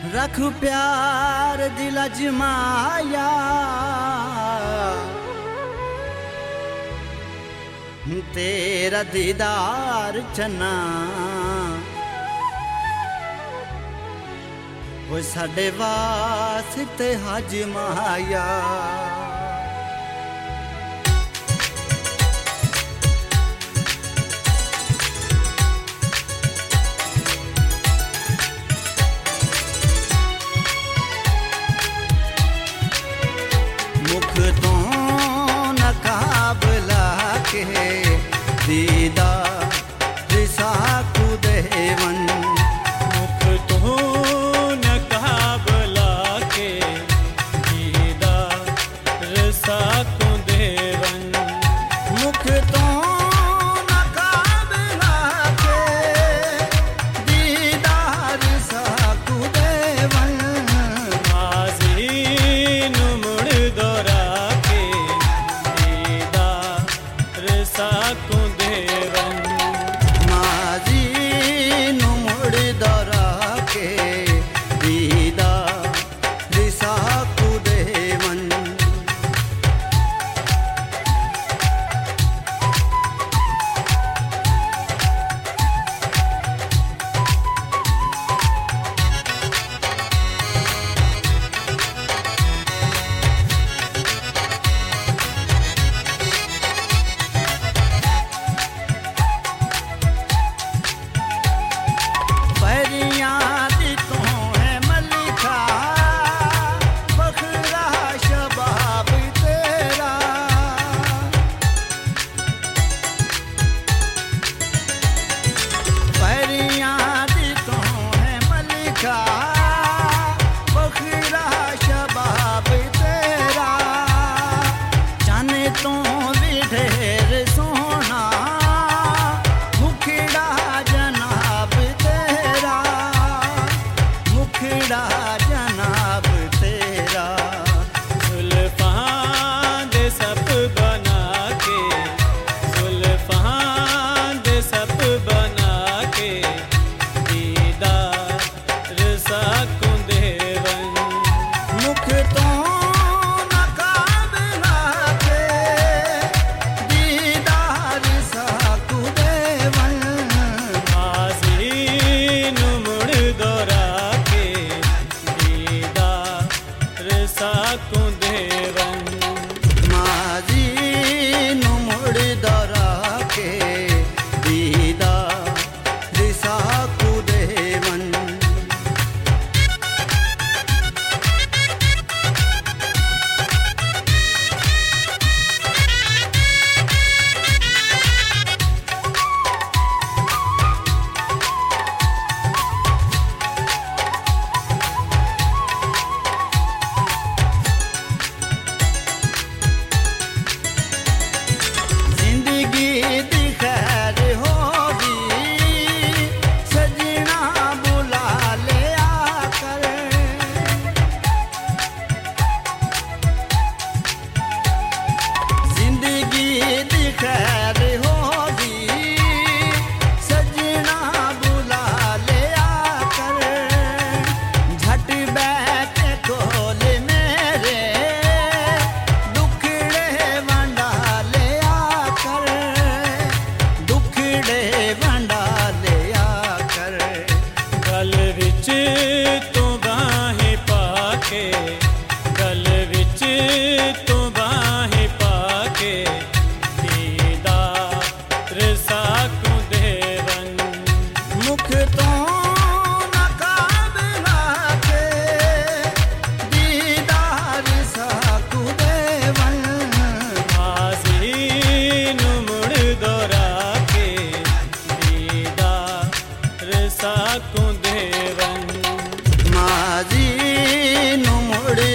रख प्यार दिल अजमाया तेरा दीदार चना वो साडे वास्ते हजमाया मुख तो नकाब लाके दीदार साकू देवन मुख तो नकाब लाके दीदार साकू देवन मुख तो नकाब लाके दीदार साकू देवन माजी नु मुड़ दोरा के दीदार साकू देवन माजी नु मुड़ दरा के दीदार साकू देवन जनाब तेरा जुल्फ़ां दे सब बना के जुल्फ़ां दे सब बना के दीदार साकू देवन मुख तो नकाब लाके दीदार साकू देवन माजी नु मुड़ दोरा साकू देवन माजी नु मुड़ दरा के दीदार साकू देवन खैर होगी सजना बुला ले आकर झट बैठ खोल मेरे दुखड़े वंडा ले आकर दुखड़े वंडा ले आकर गल विच तू बाहें पाके गल विच तू बाहें पाके साकू देवन मुख तो नकाब लाके दीदार साकू देवन माजी नु मुड़ दोरा के दीदार साकू देवन माजी नु मुड़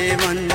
ਦੇਵਨ